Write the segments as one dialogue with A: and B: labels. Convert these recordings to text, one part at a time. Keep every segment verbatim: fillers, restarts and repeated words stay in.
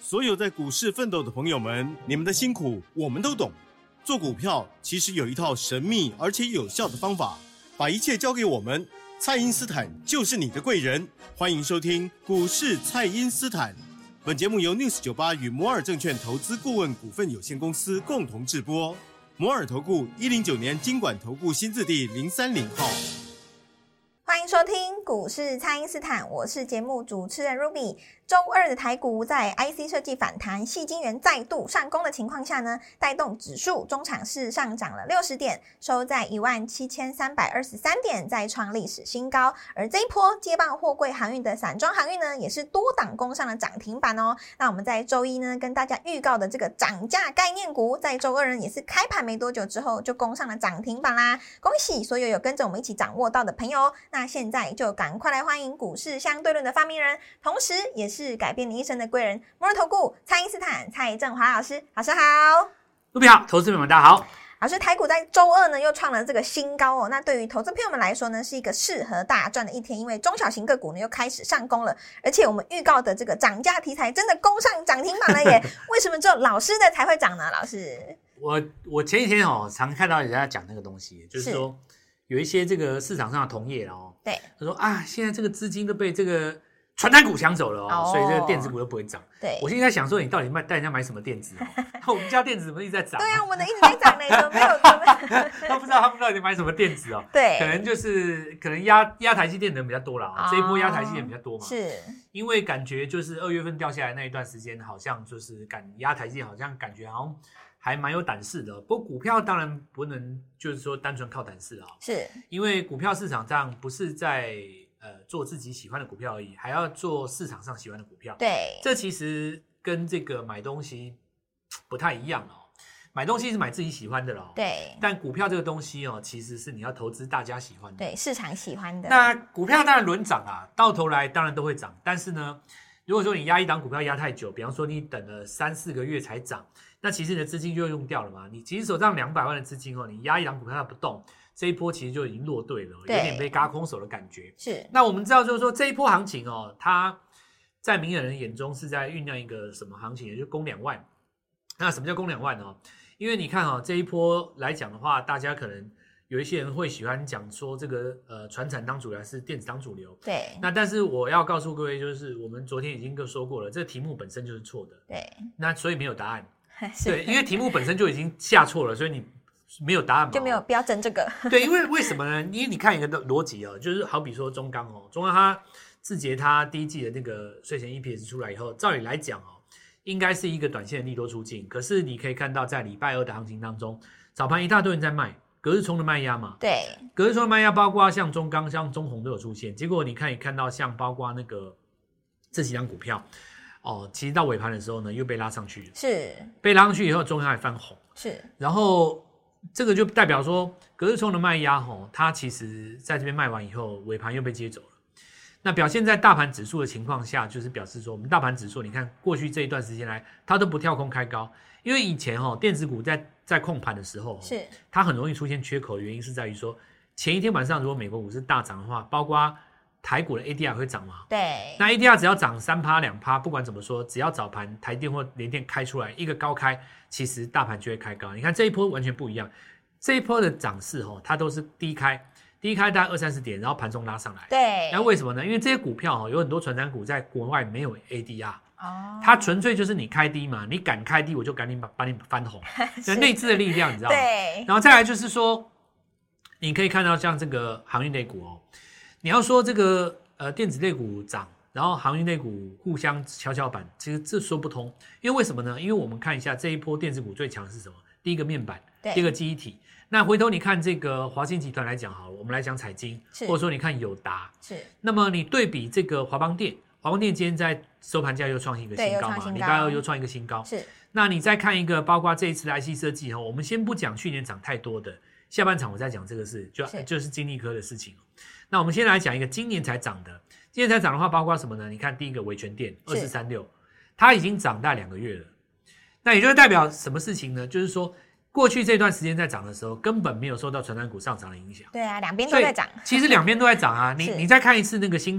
A: 所有在股市奋斗的朋友们，你们的辛苦我们都懂。做股票其实有一套神秘而且有效的方法，把一切交给我们，蔡因斯坦就是你的贵人。欢迎收听股市蔡因斯坦。本节目由 News 九十八与摩尔证券投资顾问股份有限公司共同制播。摩尔投顾一零九年金管投顾新字第零三零号。
B: 欢迎收听股市蔡因斯坦，我是节目主持人 Ruby。周二的台股在 I C 设计反弹，矽晶圆再度上攻的情况下呢，带动指数中场市上涨了六十点，收在一万七千三百二十三点，再创历史新高。而这一波接棒货柜航运的散装航运呢，也是多档攻上了涨停板哦。那我们在周一呢跟大家预告的这个涨价概念股，在周二呢也是开盘没多久之后就攻上了涨停板啦，恭喜所有有跟着我们一起掌握到的朋友哦。那现在就赶快来欢迎股市相对论的发明人，同时也是改变你一生的贵人，摩尔投顾蔡因斯坦蔡正华老师。老师好。
C: 卢比好，投资朋友们大家好。
B: 老师，台股在周二呢又创了这个新高哦。那对于投资朋友们来说呢，是一个适合大赚的一天，因为中小型个股呢又开始上攻了，而且我们预告的这个涨价题材真的攻上涨停板了耶！为什么只有老师的才会涨呢？老师，
C: 我我前几天哦，常看到人家讲那个东西，就是说有一些这个市场上的同业哦，对，他说啊，现在这个资金都被这个传产股抢走了哦， oh, 所以这个电子股都不会涨。对，我现在想说，你到底卖带人家买什么电子哦？我们家电子怎么一直在涨？
B: 对啊，我们的一直在涨呢，怎么没有？
C: 他不知道他们到底买什么电子哦。对，可能就是可能压压台积电的人比较多了啊、哦， oh, 这一波压台积电比较多嘛。是，因为感觉就是二月份掉下来那一段时间，好像就是感压台积电，好像感觉好像还蛮有胆识的。不过股票当然不能就是说单纯靠胆识啊、哦，是因为股票市场上不是在。呃，做自己喜欢的股票而已，还要做市场上喜欢的股票。对，这其实跟这个买东西不太一样哦。买东西是买自己喜欢的咯。对，但股票这个东西哦，其实是你要投资大家喜欢的，
B: 对，市场喜欢的。
C: 那股票当然轮涨啊，到头来当然都会涨。但是呢，如果说你压一档股票压太久，比方说你等了三四个月才涨，那其实你的资金就用掉了嘛。你其实手上两百万的资金哦，你压一档股票它不动。这一波其实就已经落队了，有点被軋空手的感觉。是，那我们知道就是说这一波行情哦，它在明眼人眼中是在酝酿一个什么行情，也就是攻两万。那什么叫攻两万哦？因为你看哦，这一波来讲的话，大家可能有一些人会喜欢讲说这个呃传产当主流还是电子当主流。对。那但是我要告诉各位，就是我们昨天已经说过了，这个题目本身就是错的。对。那所以没有答案。对，因为题目本身就已经下错了，所以你。没有答案嘛，
B: 就没有不要争这个。
C: 对，因为为什么呢？因为你看一个逻辑哦，就是好比说中钢哦，中钢它字节它第一季的那个税前 E P S 出来以后，照理来讲哦，应该是一个短线的利多出尽。可是你可以看到，在礼拜二的行情当中，早盘一大堆人在卖，隔日冲的卖压嘛。对，隔日冲的卖压包括像中钢、像中鸿都有出现。结果你看也看到，像包括那个这几张股票哦，其实到尾盘的时候呢，又被拉上去了。是，被拉上去以后，中钢还翻红。是，然后。这个就代表说，隔日冲的卖压吼，它其实在这边卖完以后，尾盘又被接走了。那表现在大盘指数的情况下，就是表示说，我们大盘指数，你看过去这一段时间来，它都不跳空开高，因为以前吼电子股在在控盘的时候，是它很容易出现缺口的原因是在于说，前一天晚上如果美国股市大涨的话，包括台股的 A D R 会涨嘛？对。那 A D R 只要涨三趴两趴，不管怎么说，只要早盘台电或联电开出来一个高开，其实大盘就会开高。你看这一波完全不一样，这一波的涨势哦，它都是低开，低开大概二三十点，然后盘中拉上来。对。那为什么呢？因为这些股票哦，有很多传产股在国外没有 A D R。哦。它纯粹就是你开低嘛，你敢开低，我就赶紧把把你翻红。那内资的力量，你知道吗？对。然后再来就是说，你可以看到像这个航运类股哦。你要说这个呃电子类股涨，然后航运类股互相跷跷板，其实这说不通。因为为什么呢？因为我们看一下这一波电子股最强的是什么？第一个面板，第二个记忆体。那回头你看这个华新集团来讲好了，我们来讲彩晶，或者说你看友达，是。那么你对比这个华邦电，华邦电今天在收盘价又创一个新高嘛，礼拜二又创一个新高。是。那你再看一个，包括这一次的 I C 设计哦，我们先不讲去年涨太多的，下半场我再讲这个事，就就是精密科的事情。那我们先来讲一个今年才涨的，今年才涨的话，包括什么呢？你看第一个维权电二四三六，它已经涨大两个月了。那也就是代表什么事情呢？就是说过去这段时间在涨的时候，根本没有受到传产股上涨的影响。
B: 对啊，两边都在涨。
C: 其实两边都在涨啊。你你再看一次那个新唐，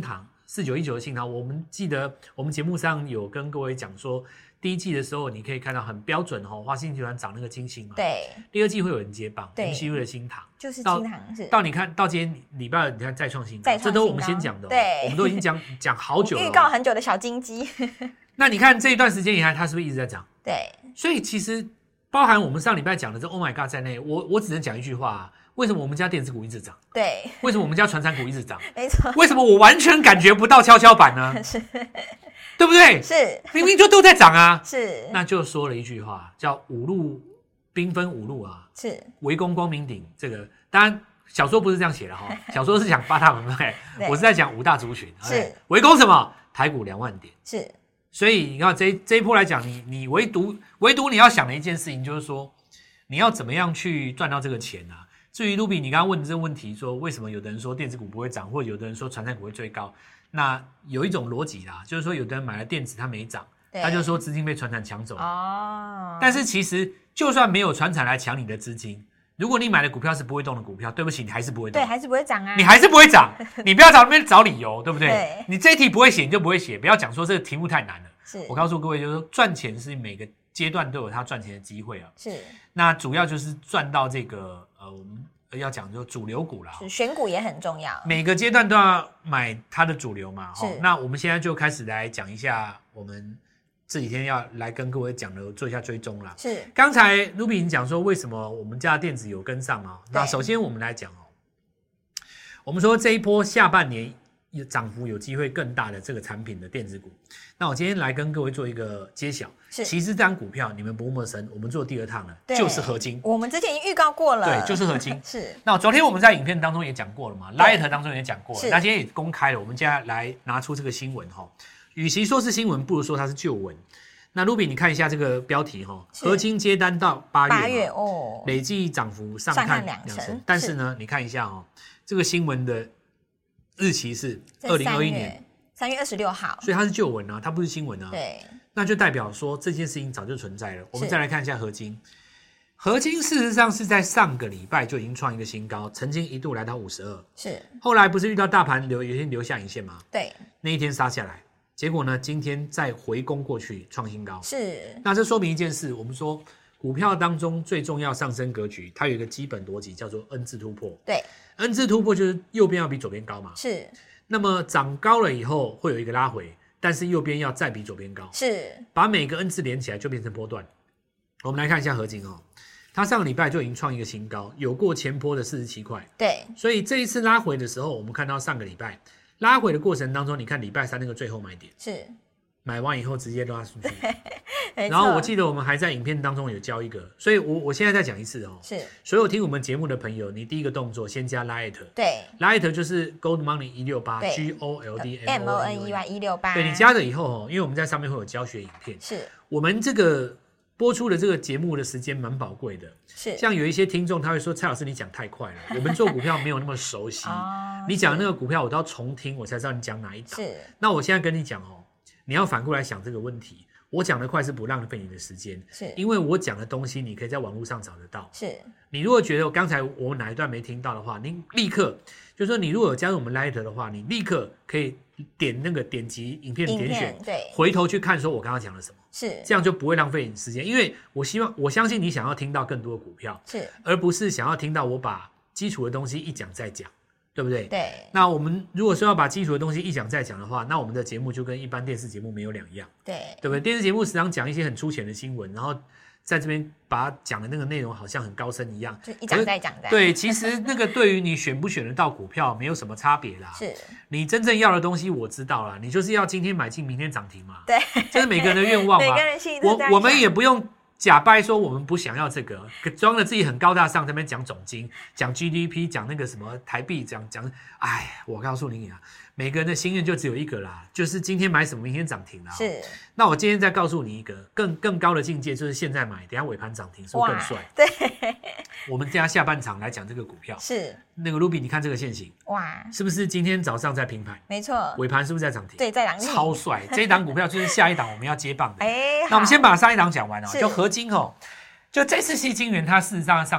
C: 四九一九的信涛，我们记得我们节目上有跟各位讲说，第一季的时候你可以看到很标准哦，华信集团涨那个金星嘛。
B: 对。
C: 第二季会有人接棒
B: ，M C U
C: 的新唐，
B: 就是新唐是。
C: 到你看到今天礼拜二，你看再创新高，这都是我们先讲的、哦，
B: 对，
C: 我们都已经讲讲好久了、哦，
B: 预告很久的小金鸡。
C: 那你看这一段时间以来，它是不是一直在涨？
B: 对。
C: 所以其实包含我们上礼拜讲的这 Oh my God 在内，我我只能讲一句话、啊。为什么我们家电子股一直涨？
B: 对，
C: 为什么我们家传产股一直涨？
B: 没错。
C: 为什么我完全感觉不到跷跷板呢？
B: 是，
C: 对不对？
B: 是，
C: 明明就都在涨啊。
B: 是，
C: 那就说了一句话，叫五路兵分五路啊。
B: 是，
C: 围攻光明顶。这个当然小说不是这样写的哈，小说是讲八大门派，我是在讲五大族群。
B: 是，
C: 围攻什么？台股两万点。
B: 是，
C: 所以你看这这一波来讲，你你唯独唯独你要想的一件事情就是说，你要怎么样去赚到这个钱啊？至于 Ruby 你刚刚问的这个问题，说为什么有的人说电子股不会涨，或者有的人说传产股会最高，那有一种逻辑啦，就是说有的人买了电子它没涨，他就说资金被传产抢走了。哦。但是其实就算没有传产来抢你的资金，如果你买的股票是不会动的股票，对不起，你还是不会动。
B: 对，还是不会涨啊。
C: 你还是不会涨，你不要找那边找理由，对不对？
B: 对。
C: 你这一题不会写，你就不会写，不要讲说这个题目太难了。
B: 是。我
C: 告诉各位，就是说赚钱是每个阶段都有他赚钱的机会啊。
B: 是。那
C: 主要就是赚到这个呃，我们要讲就主流股啦。
B: 是，选股也很重要。
C: 每个阶段都要买它的主流嘛。
B: 是。
C: 那我们现在就开始来讲一下我们这几天要来跟各位讲的，做一下追踪啦。
B: 是。刚
C: 才 Ruby 你讲说为什么我们家的电子有跟上啊？那首先我们来讲哦，我们说这一波下半年涨幅有机会更大的这个产品的电子股，那我今天来跟各位做一个揭晓。是，其实这张股票你们不陌生，我们做第二趟了，就是合金。
B: 我们之前已经预告过了，
C: 对，就是合金。
B: 是。那
C: 昨天我们在影片当中也讲过了嘛 ，Light 当中也讲过了，那今天也公开了。我们接下来来拿出这个新闻哈，与其说是新闻，不如说它是旧闻。那 Ruby 你看一下这个标题哈，合金接单到八月，八月哦，累计涨幅上看两成，但是呢，你看一下哦，这个新闻的日期是二零二一年
B: 三月二十六号，
C: 所以它是旧闻啊，它不是新闻啊。
B: 对，
C: 那就代表说这件事情早就存在了。我们再来看一下合金，合金事实上是在上个礼拜就已经创一个新高，曾经一度来到五十二，是后来不是遇到大盘留有一天留下影线吗？对，那一天杀下来，结果呢，今天再回攻过去创新高，是。那这说明一件事，我们说股票当中最重要上升格局，它有一个基本逻辑叫做 N 字突破。对 ，N 字突破就是右边要比左边高嘛。是。那么涨高了以后会有一个拉回，但是右边要再比左边高。是。把每个 N 字连起来就变成波段。我们来看一下合金哦，它上个礼拜就已经创一个新高，有过前波的四十七块。对。所以这一次拉回的时候，我们看到上个礼拜拉回的过程当中，你看礼拜三那个最后买点。是。买完以后直接拉出去，然后我记得我们还在影片当中有教一个，所以我我现在再讲一次哦。是，所有听我们节目的朋友，你第一个动作先加 Light， 对 ，Light 就是 Gold Money 一六八 G O L D M O N E Y 一六八，对你加了以后哦，因为我们在上面会有教学影片，是我们这个播出的这个节目的时间蛮宝贵的，是像有一些听众他会说蔡老师你讲太快了，我们做股票没有那么熟悉，你讲那个股票我都要重听我才知道你讲哪一档，是，那我现在跟你讲哦。你要反过来想这个问题，我讲的快是不浪费你的时间，是因为我讲的东西你可以在网络上找得到。是你如果觉得我刚才我哪一段没听到的话，你立刻就是说你如果有加入我们 Light 的话，你立刻可以点那个点击影片点选，对，回头去看说我刚刚讲了什么，是这样就不会浪费你时间，因为我希望我相信你想要听到更多的股票，是而不是想要听到我把基础的东西一讲再讲。对不对？对。那我们如果说要把基础的东西一讲再讲的话，那我们的节目就跟一般电视节目没有两样。对，对不对？电视节目时常讲一些很粗浅的新闻，然后在这边把讲的那个内容好像很高深一样，就一讲再讲的。对，其实那个对于你选不选得到股票没有什么差别啦。是。你真正要的东西我知道啦，你就是要今天买进，明天涨停嘛。对。这是每个人的愿望嘛。每个人心里都这样想。我我们也不用。假掰说我们不想要这个，装的自己很高大上，在那边讲总经、讲 G D P、讲那个什么台币，讲讲，哎，我告诉你啊，每个人的心愿就只有一个啦，就是今天买什么，明天涨停啦。是。那我今天再告诉你一个更更高的境界，就是现在买，等一下尾盘涨停，是不是更帅？对。我们等一下下半场来讲这个股票。是。那个 Ruby， 你看这个线型，哇，是不是今天早上在平盘？没错。尾盘是不是在涨停？对，在涨停。超帅！这一档股票就是下一档我们要接棒的。哎，那我们先把上一档讲完哦，就合金哦，就这次矽晶圆它事实上上涨哦，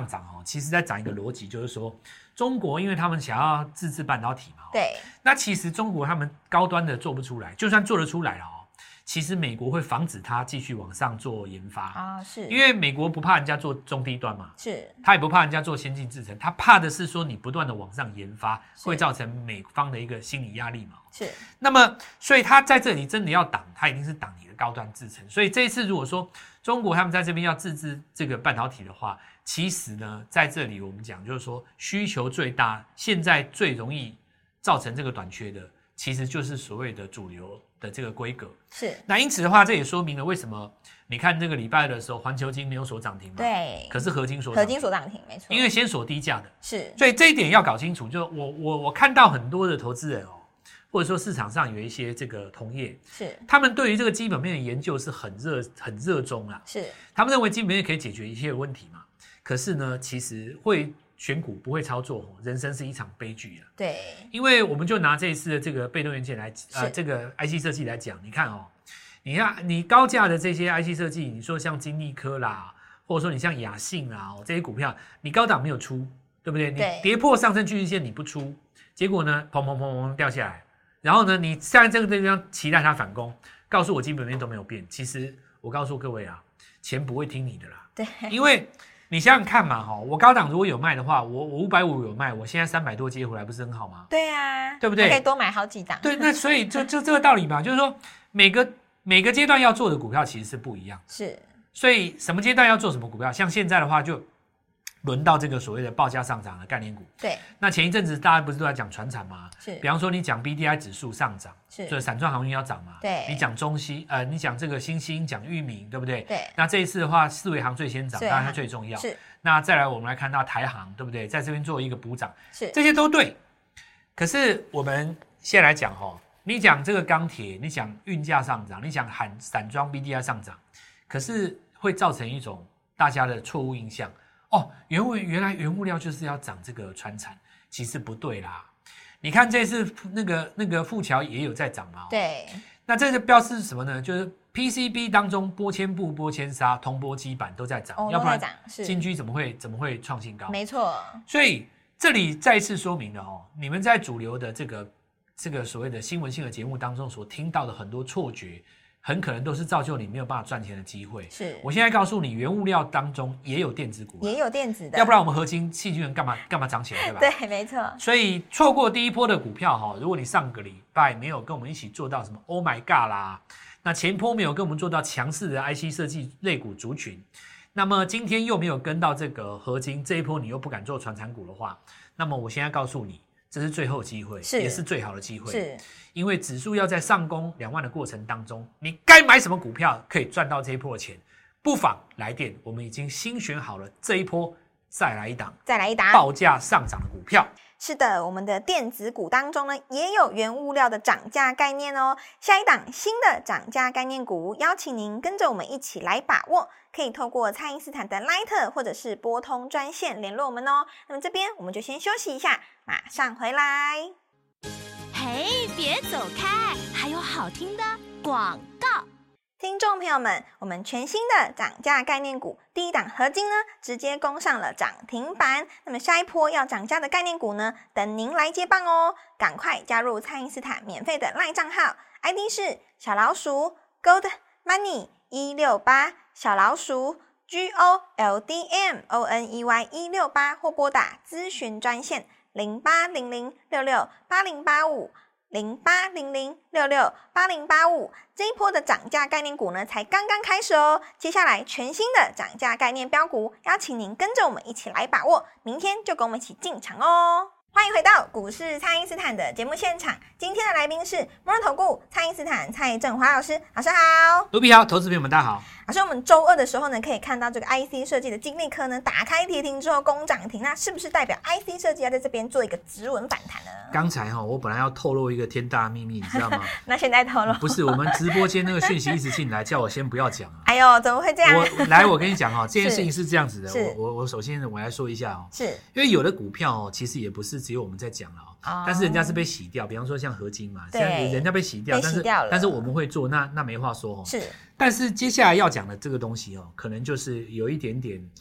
C: 其实在讲一个逻辑，就是说中国因为他们想要自制半导体嘛，
B: 对，
C: 那其实中国他们高端的做不出来，就算做得出来了哦，其实美国会防止它继续往上做研发
B: 啊，是
C: 因为美国不怕人家做中低端嘛，
B: 是，
C: 他也不怕人家做先进制程，他怕的是说你不断的往上研发，会造成美方的一个心理压力嘛。
B: 是，
C: 那么所以他在这里真的要挡，他一定是挡你的高端制程。所以这一次如果说中国他们在这边要自制这个半导体的话，其实呢，在这里我们讲就是说需求最大，现在最容易造成这个短缺的，其实就是所谓的主流的这个规格。
B: 是，
C: 那因此的话，这也说明了为什么你看这个礼拜的时候，环球金没有锁涨停嘛？
B: 对，
C: 可是合金锁
B: 合金锁涨停，没错，
C: 因为先锁低价的，
B: 是，
C: 所以这一点要搞清楚。就我我我看到很多的投资人哦，或者说市场上有一些这个同业，
B: 是，
C: 他们对于这个基本面的研究是很热很热衷啦，
B: 是，
C: 他们认为基本面可以解决一切问题嘛。可是呢，其实会选股不会操作，人生是一场悲剧啊。
B: 对，
C: 因为我们就拿这一次的这个被动元件来，呃，这个 I C 设计来讲，你看哦，你看你高价的这些 I C 设计，你说像金立科啦，或者说你像雅信啦、哦、这些股票，你高档没有出，对不对？你跌破上升趋势线你不出，结果呢，砰砰砰砰掉下来，然后呢，你在这个地方期待它反攻，告诉我基本面都没有变。其实我告诉各位啊，钱不会听你的啦，
B: 对，
C: 因为你想想看嘛，哈，我高档如果有卖的话，我我五百五有卖，我现在三百多接回来，不是很好吗？
B: 对啊，
C: 对不对？
B: 可以多买好几档。
C: 对，那所以就就这个道理嘛，就是说每个每个阶段要做的股票其实是不一样，
B: 是，
C: 所以什么阶段要做什么股票，像现在的话就轮到这个所谓的报价上涨的概念股。
B: 对，
C: 那前一阵子大家不是都在讲传产吗？
B: 是，
C: 比方说你讲 B D I 指数上涨，
B: 是，
C: 所以散装航运要涨嘛。
B: 对，
C: 你讲中西，呃，你讲这个新兴，讲裕民，对不对？
B: 对。
C: 那这一次的话，四维航最先涨，当然它最重要。
B: 是。
C: 那再来我们来看到台航，对不对？在这边做一个补涨，
B: 是，
C: 这些都对。可是我们先来讲哈，你讲这个钢铁，你讲运价上涨，你讲喊散装 B D I 上涨，可是会造成一种大家的错误印象哦，原物原来原物料就是要涨这个传产，其实不对啦。你看这次那个那个富桥也有在涨嘛、哦，
B: 对。
C: 那这个标示是什么呢？就是 P C B 当中玻纤布、玻纤纱、铜箔基板都在涨，
B: 哦、
C: 要不然
B: 是
C: 金居怎么会怎么会创新高？
B: 没错。
C: 所以这里再一次说明了哦，你们在主流的这个这个所谓的新闻性的节目当中所听到的很多错觉，很可能都是造就你没有办法赚钱的机会。
B: 是
C: 我现在告诉你，原物料当中也有电子股，
B: 也有电子的，
C: 要不然我们合金细菌干嘛干嘛涨起来，对吧？
B: 对，没错。
C: 所以错过第一波的股票哈，如果你上个礼拜没有跟我们一起做到什么 Oh my God 啦，那前波没有跟我们做到强势的 I C 设计类股族群，那么今天又没有跟到这个合金这一波，你又不敢做传产股的话，那么我现在告诉你，这是最后机会，
B: 是
C: 也是最好的机会，
B: 是
C: 因为指数要在上攻两万的过程当中，你该买什么股票可以赚到这一波的钱，不妨来电，我们已经新选好了这一波再来一档，
B: 再来一档
C: 报价上涨的股票。
B: 是的，我们的电子股当中呢，也有原物料的涨价概念哦。下一档新的涨价概念股，邀请您跟着我们一起来把握，可以透过蔡因斯坦的 Line 或者是拨通专线联络我们哦。那么这边我们就先休息一下，马上回来。
D: 嘿，别走开，还有好听的广告。
B: 听众朋友们，我们全新的涨价概念股第一档合金呢，直接攻上了涨停板。那么下一波要涨价的概念股呢，等您来接棒哦！赶快加入蔡因斯坦免费的 LINE 账号 ，I D 是小老鼠 Gold Money 一六八，小老鼠 G O L D M O N E Y 一六八，或拨打咨询专线零八零零六六八零八五。零八零零六六八零八五，这一波的涨价概念股呢，才刚刚开始哦。接下来全新的涨价概念标股，邀请您跟着我们一起来把握，明天就跟我们一起进场哦。欢迎回到股市蔡因斯坦的节目现场，今天的来宾是摩尔投顾蔡因斯坦蔡正华老师，老师好。
C: 卢比好，投资朋友们大家好。
B: 老师，我们周二的时候呢，可以看到这个 I C 设计的金立科呢，打开跌停之后攻涨停，那是不是代表 I C 设计要在这边做一个止稳反弹呢？
C: 刚才哈，我本来要透露一个天大的秘密，你知道吗？
B: 那现在透露？
C: 不是，我们直播间那个讯息一直进来，叫我先不要讲啊。
B: 哎呦，怎么会这样？
C: 我来，我跟你讲哈，这件事情是这样子的。我我我首先我来说一下哦，
B: 是
C: 因为有的股票哦，其实也不是只有我们在讲了哦，但是人家是被洗掉，比方说像合金嘛，
B: 对，
C: 人家被洗掉，
B: 被洗掉了，
C: 但是但是我们会做，那那没话说哦。
B: 是，
C: 但是接下来要讲的这个东西哦，可能就是有一点点。我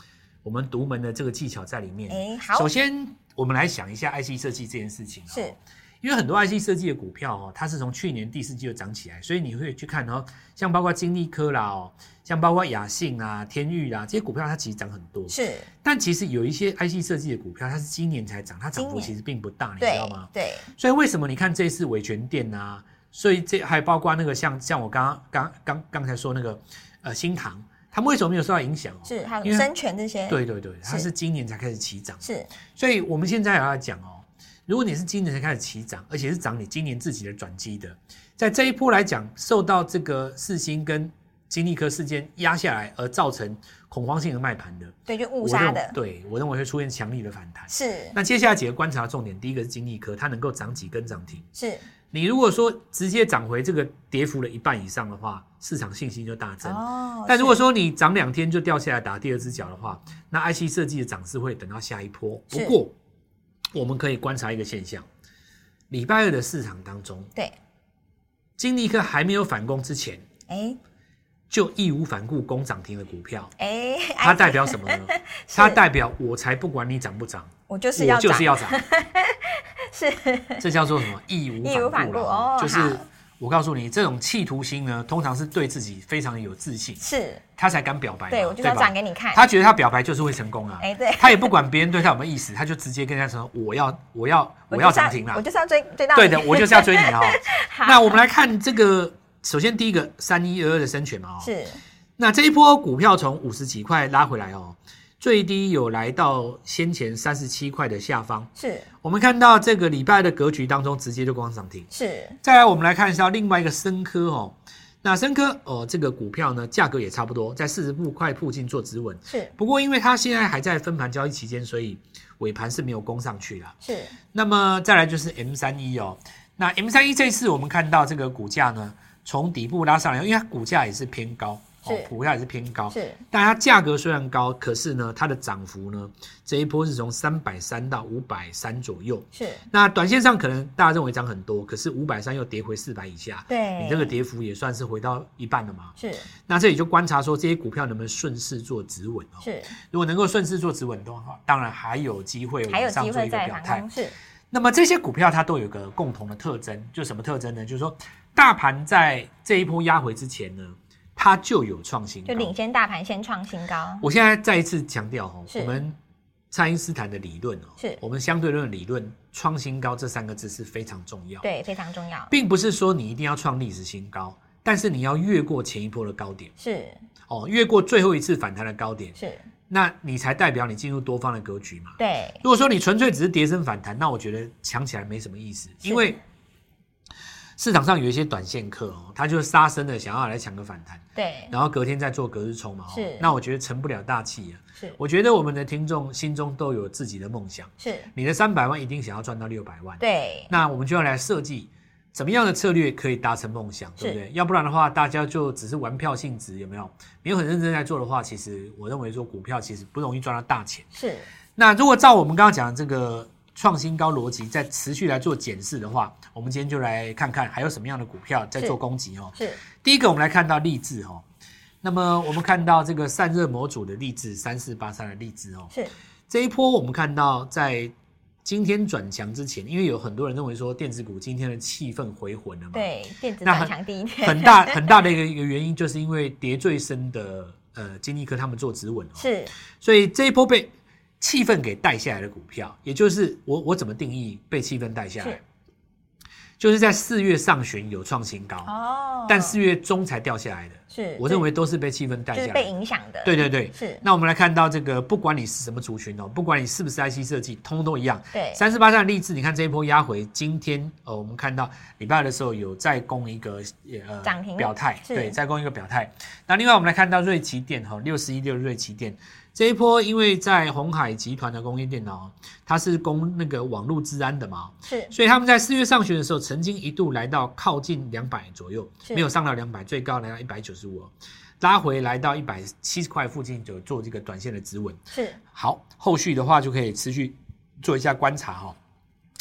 C: 我们独门的这个技巧在里面。
B: 哎，好，
C: 首先我们来想一下 I C 设计这件事情、哦，
B: 是
C: 因为很多 I C 设计的股票哦，它是从去年第四季就涨起来，所以你会去看哦，像包括金利科啦哦，像包括雅信啊、天钰啦这些股票，它其实涨很多。
B: 是，
C: 但其实有一些 I C 设计的股票，它是今年才涨，它涨幅其实并不大，你知道吗？
B: 对，
C: 所以为什么你看这一次伟全电啊，所以这还包括那个像像我刚刚刚刚刚才说那个呃新唐，他们为什么没有受到影响、哦？
B: 是，还有深全这些，
C: 对对对，它是今年才开始起涨。
B: 是，
C: 所以我们现在也要讲哦。如果你是今年才开始起涨，而且是涨你今年自己的转机的，在这一波来讲，受到这个世芯跟金利科事件压下来，而造成恐慌性的卖盘的，
B: 对，就误杀的，
C: 我对我认为会出现强力的反弹。
B: 是。
C: 那接下来几个观察重点，第一个是金利科，它能够涨几根涨停。
B: 是。
C: 你如果说直接涨回这个跌幅的一半以上的话，市场信心就大增。哦。但如果说你涨两天就掉下来打第二只脚的话，那 I C 设计的涨势会等到下一波。不过我们可以观察一个现象，礼拜二的市场当中，
B: 对，
C: 金利科还没有反攻之前，
B: 哎，
C: 就义无反顾攻涨停的股票，
B: 哎，
C: 它代表什么呢？它代表我才不管你涨不涨，
B: 我就是要
C: 我就是要涨，
B: 是，
C: 这叫做什么？义无反顾，义无反顾哦，就是我告诉你，这种企图心呢，通常是对自己非常有自信，
B: 是，
C: 他才敢表白，
B: 对我就是要涨给你看，
C: 他觉得他表白就是会成功啊，
B: 哎，对，
C: 他也不管别人对他有没有意思，他就直接跟人家说，我要，我要，我要涨停啦，
B: 我就是要追追到，
C: 对的，我就是要追你啊。那我们来看这个，首先第一个三一二二的深全嘛，
B: 是，
C: 那这一波股票从五十几块拉回来哦。最低有来到先前三十七块的下方，
B: 是
C: 我们看到这个礼拜的格局当中直接就攻涨停。
B: 是，
C: 再来我们来看一下另外一个深科哦，那深科哦这个股票呢价格也差不多，在四十块附近做止稳，
B: 是。
C: 不过因为它现在还在分盘交易期间，所以尾盘是没有攻上去啦。
B: 是。
C: 那么再来就是 M 三一 哦，那 M 三一 这次我们看到这个股价呢从底部拉上来，因为它股价也是偏高。哦，股价也是偏高，
B: 是，
C: 但它价格虽然高，可是呢，它的涨幅呢，这一波是从三百三到五百三左右，
B: 是。
C: 那短线上可能大家认为涨很多，可是五百三又跌回四百以下，
B: 对，
C: 你这个跌幅也算是回到一半了嘛。
B: 是。
C: 那这里就观察说这些股票能不能顺势做止稳哦。
B: 是。如
C: 果能够顺势做止稳的话，当然还有机会往上做一个表态。
B: 是。
C: 那么这些股票它都有一个共同的特征，就什么特征呢？就是说大盘在这一波压回之前呢。它就有创新高，
B: 就领先大盘先创新高。
C: 我现在再一次强调哦，我们蔡因斯坦的理论哦，
B: 是
C: 我们相对论的理论，创新高这三个字是非常重要，
B: 对，非常重要，
C: 并不是说你一定要创历史新高，但是你要越过前一波的高点，
B: 是
C: 哦，越过最后一次反弹的高点，
B: 是，
C: 那你才代表你进入多方的格局嘛。
B: 对，
C: 如果说你纯粹只是跌升反弹，那我觉得强起来没什么意思，因为。市场上有一些短线客哦，他就杀生的想要来抢个反弹，
B: 对，
C: 然后隔天再做隔日冲嘛，
B: 是，
C: 那我觉得成不了大器啊。
B: 是，
C: 我觉得我们的听众心中都有自己的梦想，
B: 是，
C: 你的三百万一定想要赚到六百万，
B: 对，
C: 那我们就要来设计怎么样的策略可以达成梦想，对不对？要不然的话，大家就只是玩票性质，有没有？没有很认真在做的话，其实我认为说股票其实不容易赚到大钱。
B: 是，
C: 那如果照我们刚刚讲的这个。创新高逻辑再持续来做检视的话，我们今天就来看看还有什么样的股票在做攻击哦。
B: 是，
C: 第一个我们来看到励志哦，那么我们看到这个散热模组的励志三四八三的励志哦，
B: 是
C: 这一波我们看到在今天转强之前，因为有很多人认为说电子股今天的气氛回魂了嘛，
B: 对，电子转强第一天，
C: 很大很大的一个一个原因就是因为跌最深的呃金利科他们做止稳哦，
B: 是，
C: 所以这一波被。气氛给带下来的股票，也就是我我怎么定义被气氛带下来？就是在四月上旬有创新高，哦，但四月中才掉下来的，
B: 是
C: 我认为都是被气氛带下来的，
B: 就是被影响的。
C: 对对对，
B: 是。
C: 那我们来看到这个，不管你是什么族群哦，不管你是不是 I C 设计，通通都一样。
B: 对，
C: 三四八三的励志，你看这一波压回，今天呃，我们看到礼拜二的时候有再攻一个呃
B: 涨停
C: 表态，对，再攻一个表态。那另外我们来看到瑞奇电哈，六十一六瑞奇电。这一波，因为在鸿海集团的工业电脑，它是供那个网络治安的嘛，
B: 是，
C: 所以他们在四月上旬的时候，曾经一度来到靠近两百左右，没有上到两百，最高来到一百九十五，拉回来到一百七十块附近，就做这个短线的止稳。
B: 是，
C: 好，后续的话就可以持续做一下观察哈、哦。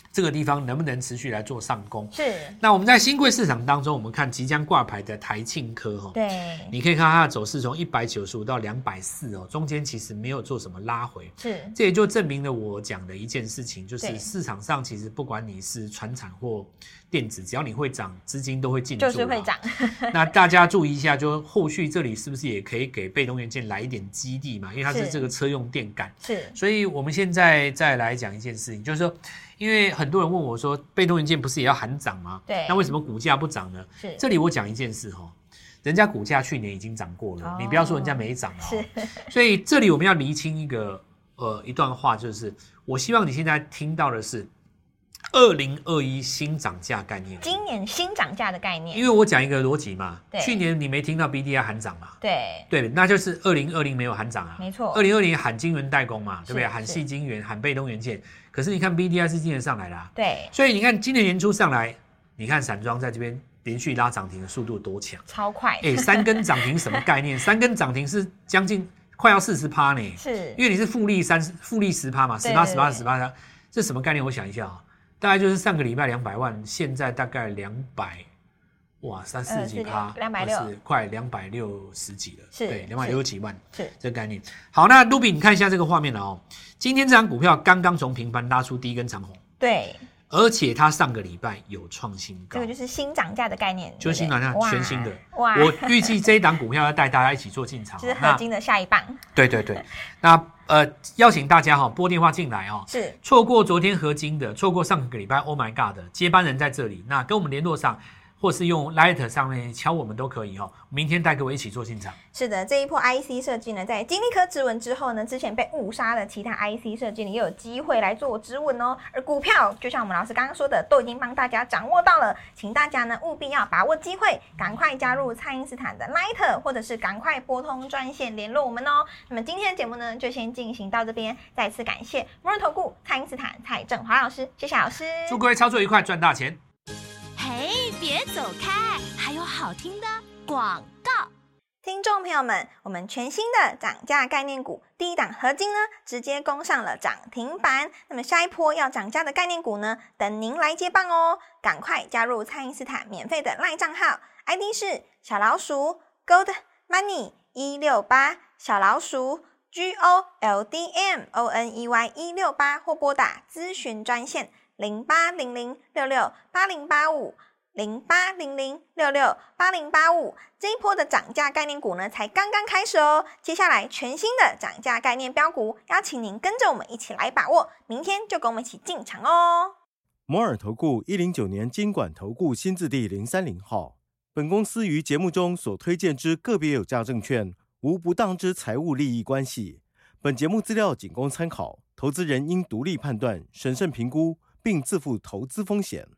C: 这个地方能不能持续来做上攻？
B: 是。
C: 那我们在新贵市场当中，我们看即将挂牌的台庆科哈，
B: 对，
C: 你可以看它的走势从一百九十五到两百四哦，中间其实没有做什么拉回，
B: 是。
C: 这也就证明了我讲的一件事情，就是
B: 对
C: 市场上其实不管你是传产或电子，只要你会涨，资金都会进驻，
B: 就是会涨。
C: 那大家注意一下，就后续这里是不是也可以给被动元件来一点基地嘛？因为它是这个车用电感，
B: 是。
C: 所以我们现在再来讲一件事情，就是说。因为很多人问我说，被动元件不是也要喊涨吗？
B: 对，
C: 那为什么股价不涨呢？
B: 是，
C: 这里我讲一件事哈，人家股价去年已经涨过了，哦、你不要说人家没涨哦。
B: 是，
C: 所以这里我们要厘清一个呃一段话，就是我希望你现在听到的是二零二一新涨价概念，
B: 今年新涨价的概念。
C: 因为我讲一个逻辑嘛，
B: 对，
C: 去年你没听到 B D I 喊涨嘛？
B: 对，
C: 对，那就是二零二零没有喊涨啊，
B: 没错。
C: 二零二零喊晶圆代工嘛，对不对？喊矽晶圆，喊被动元件。可是你看 B D I 是今年上来的、啊，
B: 对，
C: 所以你看今年年初上来，你看散装在这边连续拉涨停的速度多强，
B: 超快！
C: 哎、欸，三根涨停什么概念？三根涨停是将近快要四十趴呢，
B: 是，
C: 因为你是复利三复利十趴嘛，十趴十趴十趴，这什么概念？我想一下啊、喔，大概就是上个礼拜两百万，现在大概两百，哇，三四十几趴，
B: 两百六，
C: 快两百六十几了，
B: 是，
C: 对，两百六十几万，
B: 是
C: 这个概念。好，那 Ruby 你看一下这个画面了哦。今天这张股票刚刚从平盘拉出第一根长红，
B: 对，
C: 而且它上个礼拜有创新高，
B: 这个就是新涨价的概念，
C: 就是新涨价，全新的。
B: 哇，
C: 我预计这一档股票要带大家一起做进场，
B: 就是合金的下一棒。
C: 对对对，那呃邀请大家哈、哦、拨电话进来哦，
B: 是
C: 错过昨天合金的，错过上个礼拜 Oh my God 的接班人在这里，那跟我们联络上。或是用 Light 上面敲我们都可以哦。明天带各位一起做进场。
B: 是的，这一波 I C 设计呢，在金立科质问之后呢，之前被误杀的其他 I C 设计呢，也有机会来做质问哦。而股票就像我们老师刚刚说的，都已经帮大家掌握到了，请大家呢务必要把握机会，赶快加入蔡因斯坦的 Light， 或者是赶快拨通专线联络我们哦。那么今天的节目呢，就先进行到这边，再次感谢摩尔投顾蔡因斯坦蔡正华老师，谢谢老师，
C: 祝各位操作愉快，赚大钱。
D: 嘿，别走开，还有好听的广告。
B: 听众朋友们，我们全新的涨价概念股第一档合金呢，直接攻上了涨停板。那么下一波要涨价的概念股呢，等您来接棒哦！赶快加入蔡因斯坦免费的 LINE 账号 ，I D 是小老鼠 Gold Money 一六八，小老鼠 G O L D M O N E Y 一六八，或拨打咨询专线零八零零六六八零八五。零八零零六六八零八五，这一波的涨价概念股呢，才刚刚开始哦。接下来全新的涨价概念标股，邀请您跟着我们一起来把握，明天就跟我们一起进场哦。
A: 摩尔投顾一零九年金管投顾新字第零三零号。本公司于节目中所推荐之个别有价证券，无不当之财务利益关系。本节目资料仅供参考，投资人应独立判断、审慎评估，并自负投资风险。